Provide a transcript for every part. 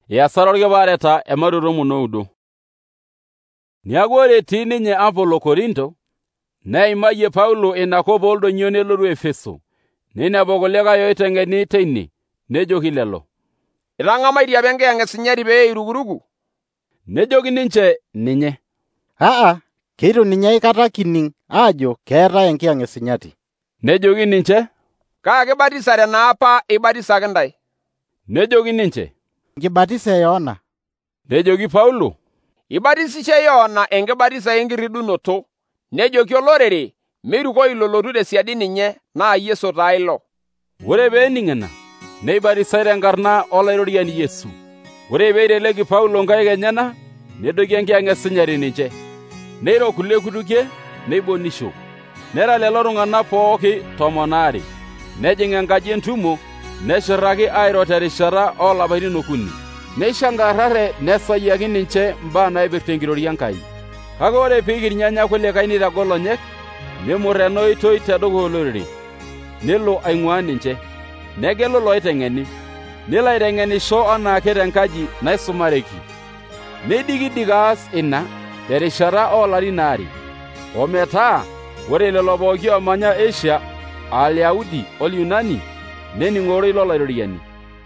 Iasara orkipaareta ematomon oudo. Niaku ore etii ninye Apolo Korinto, neimayie Paulo inakop oldonyio nelotu Efeso. Ninepu kulikae oiteng'eni teine, nejoki lelo, "Itang'amaitie apa enkiyang'et pee irukuruku?" Nejoki ninche ninye, keitu ninye aikata kining' aajo keetae enkiyang'et. Nejoki ninche, "Kaa kibatisare naa apa ibatisaki ntae?" Nejoki ninche, Nkibatisa e Yohana. Nejoki Paulo, Ibatisishe Yohana enkibatisa enkirridunoto, nejoki olorere meirukoi lolotu tesiadi ninye naa Yesu taa ilo. Ore peening' ina, neibatisai tenkarna olairoriani Yesu. Ore peiteleki Paulo nkaik enyana, nedoki enkiyang'et ninche. Neiro kulie kutukie, neibonisho. Nera lelo tung'anak pooki 12. Nejing enkaji entumo, neshurraki airo terishata oolapaitin 3. Neishankarrare nesayiaki ninche mbaa naipirta enkiroria Enkai. Kake ore piikirnyanya kulikae neitagol onyek, nemurr ena oitoi tedukuya olorere, nelo aing'uaa ninche. Negelu loiteng'eni, nelo aiteng'enisho anaake tenkaji naisumareki. Neidikidik aas ina terishata oolarin 2. Ometaa ore lelo pooki oomanya Asia, Alyahudi olyunani, nening'oro ilo lairoriani.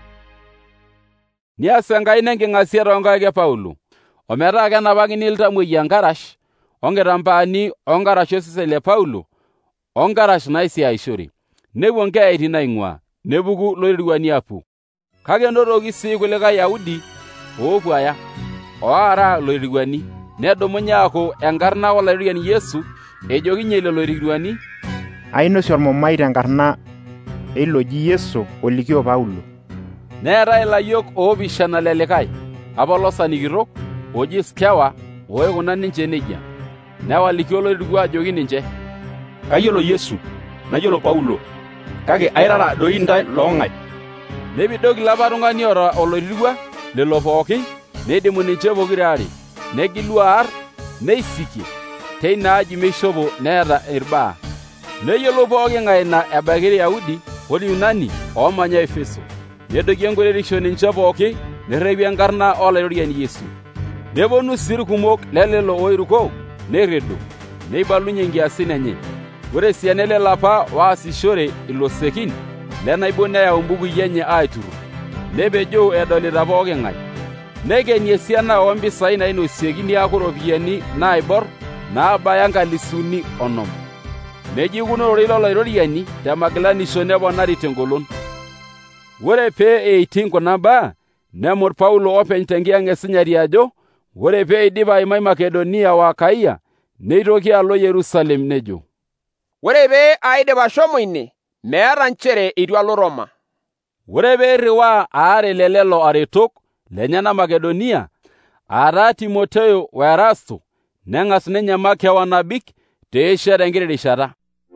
Nias Enkai nenking'asia toonkaik e Paulo, ometaa kenapakini iltamueyia nkarash, onkitambaani onkarash osesen le Paulo, onkarash naisiaishore. Nepuo nkeyaitin aing'uaa, nepuku loiruani apuo. Kake enotoki sii kulikae Yahudi oopuaya, oara loiruani, nedumunye aaku enkarna olairoriani Yesu, ejokinye lelo oiruani, "Ainosie ormumai tenkarna eilo oji Yesu olikio Paulo." Neetai ilayiok 7 lelikae, apolosani kitok, oji Skewa, oikuna ninche nejia. Newalikio oloiruko ajoki ninche, "Kayiolo Yesu, nayiolo Paulo, kake airara doi ntae loong'ae?" Nepidoki lapa tung'ani oota oloirirua lelo pooki, neidimu ninche pokirare, negilu aar, neisikie, teina aji meishopo neeta irbaa. Neyiolou pooki ng'ae ina ebaiki Irayahudi olyunani oomanya Efeso. Nedoki enkuretisho ninche pooki, nerrepi enkarna olairoriani Yesu. Neponu sii irkumok lelelo oiruko, nerredo, neibalunye nkiasin enye. Ore esiana elelo apa oasishore ilosekin lenaibon neyau mbukui enye aiturrur, nepejoo edolita pooki ng'ae. Nekeni esiana oompisai nainosieki niaku ropiyiani naiborr naabaya 50,000. Nejikunorore ilo lairoriani temagilanisho neponari tengolon. Ore pee eiting kuna baa, nemut Paulo openy tenkiyang'et ajo ore pee eidip aimai Makedonia o Akayia, neitoki alo Yerusalem nejo, "Ore pee aidip ashomo ine, meeta nchere itu alo Roma." Ore pee irriwaa 2 lelelo aretok lenyana Makedonia, aataa Timoteo o Erasto, neng'as ninye makeon abik te Asia tenkiti rishata.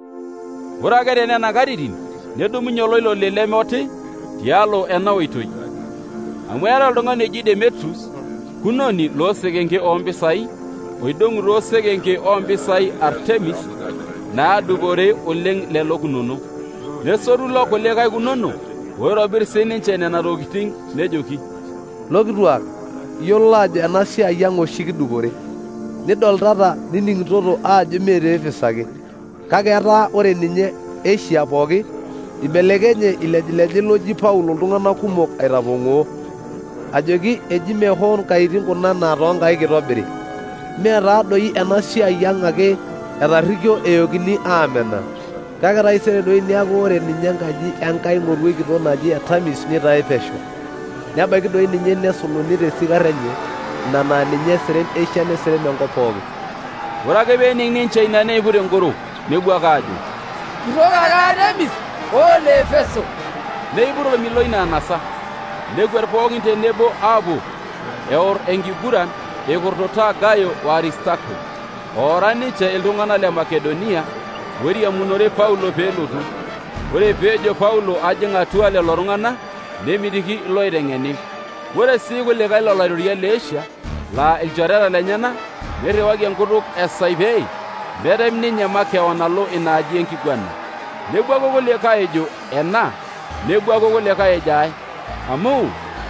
Ore ake tenena katitin, nedumunye oloiloli lemoti tialo ena oitoi. Amu era oltung'ani oji Demetrius, kunoni loosekenke oompisai, oidong'u toosekenke oompisai Artemis, naadupore oleng lelo kunono. Nesotu ilo kulikae kunono, oitobirr sininche nena tokitin, nejoki, "Lokituak, iyiolo ajo ena siai ang' oshi kidupore. Nidoltata nining'itoto aajo mee te Efeso ake, kake etaa ore ninye Asia pooki, ibelekenye ilejileji loji Paulo iltung'anak kumok aitapong'oo, ajoki eji mee hoo nkaitin kuna naa toonkaik itobiri. Mee taa doi ena siai ang' ake etarrikio eokini aamenaa, kake taisere doi niaku ore ninye enkaji Enkai ng'oruoi kitok naji Artemis nitae pesho. Nebaiki doi ninye nesuluni tesikarr enye, ina naa ninye eseren Asia neseren enkop pooki." Ore ake peening ninche ina neiput engoro, nebuak aajo, "Kitok ake Artemis ole Efeso!" Neiput ormilo ina anasa, nekwet pookin tenebo aapuo eorr enkiguran eikurtutaa Gayo o Aristarko, oora ninche iltung'anak le Makedonia, oiriamunore Paulo peelotu. Ore peejo Paulo ajing atua lelo tung'anak, nemitiki iloiteng'eni. Ore sii kulikae lolairoriak le Asia, laa ilchoreta lenyana, neirriwaki enkutuk esaipei, metem ninye makeon alo ina aji enkiguana. Nebuaku kulikae ejo ena, nebuaku kulikae ejo ai, amu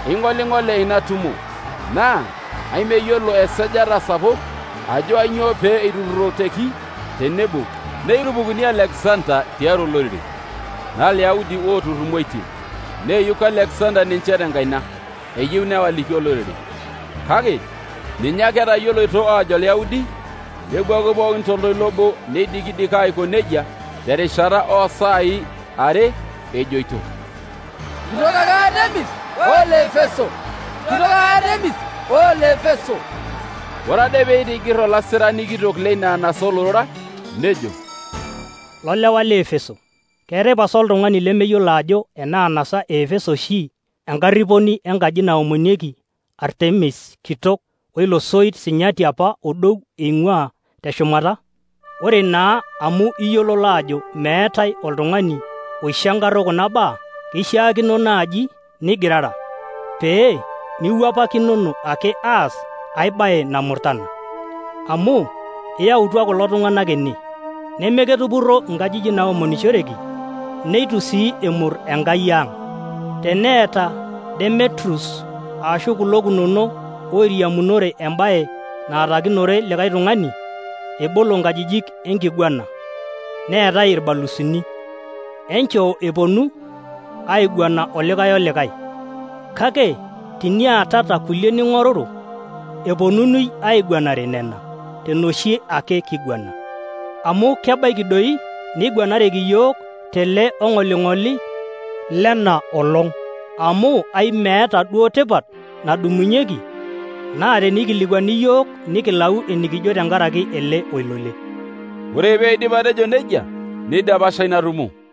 ing'oling'ole ina tumo, naa aimeyiolo esajata sapuk ajo ainyoo pee eitururoteki tenebo neirupukuni Alexander tiatua olorere. Naa Ilyaudi ooturrumoitie, neeyuk Alexander ninche tenkaina, eyieu newaliki olorere. Kake ninye ake etayioloito aajo Ilyaudi, nebuaku pookin toltoilo obo neidikidika aiko nejia terishata oosaai are ejoito, Kitoka Artemis ole Efeso! Kitoka Artemis ole Efeso! Ore ade pee eitigirr olasirani kitok leina anasa olorora, nejo, Lolewa le Efeso, keetai pasa oltung'ani lemeyiolo ajo ena anasa e Efeso oshi enkarriponi enkaji naomonieki Artemis kitok oilo soit sinyati apa odou eing'ua teshumata? Ore naa amu iyiololo ajo meetai oltung'ani oishankarro kuna baa, keishaakino naaji nigirara, pee miwuapakinono ake aas ai baye namurtana. Amu iyautua kulo tung'anak ene, nemeketupurro nkajijik naomonishoreki, neitu sii emurr Enkai ang'. Teneeta Demetrius ashu kulo kunono oiriamunore embaye naatakinore likae tung'ani, ebolo nkajijik enkiguana, neetai irbalusini, enchoo eponu aiguana olikae. Kake tiniatata kulie ning'oruru, eponunui aiguanare nena tenoshi ake kiguana. Amu kebaiki doi neiguanareki yiok tele ong'oling'oli lena olong', amu ai meeta duo tipat nadumunyeki, naa tenikilikuani yiok nikilau enikijo tenkaraki ele oilole. Ore pee eidip atejo nejia, neidapasha ina tumo.